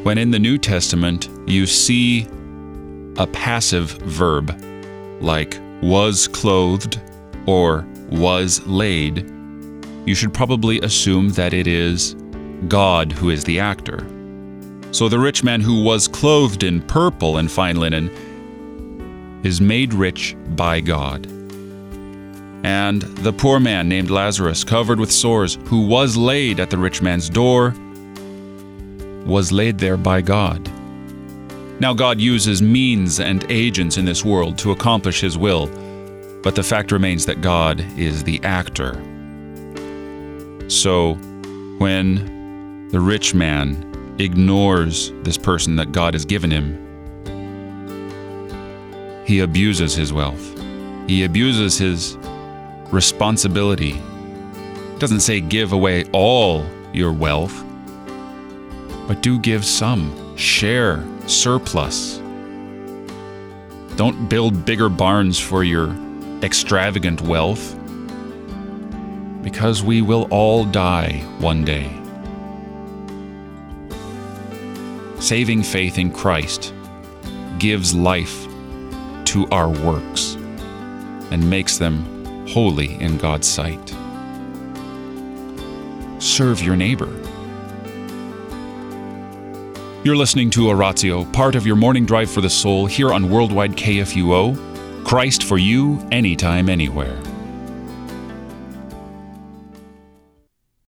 When in the New Testament you see a passive verb like was clothed or was laid, you should probably assume that it is God who is the actor. So the rich man who was clothed in purple and fine linen is made rich by God. And the poor man named Lazarus, covered with sores, who was laid at the rich man's door, was laid there by God. Now God uses means and agents in this world to accomplish His will, but the fact remains that God is the actor. So when the rich man ignores this person that God has given him, he abuses his wealth. He abuses his responsibility. It doesn't say give away all your wealth, but do give some. Share, surplus. Don't build bigger barns for your extravagant wealth, because we will all die one day. Saving faith in Christ gives life to our works and makes them holy in God's sight. Serve your neighbor. You're listening to Oratio, part of your morning drive for the soul here on Worldwide KFUO. Christ for you, anytime, anywhere.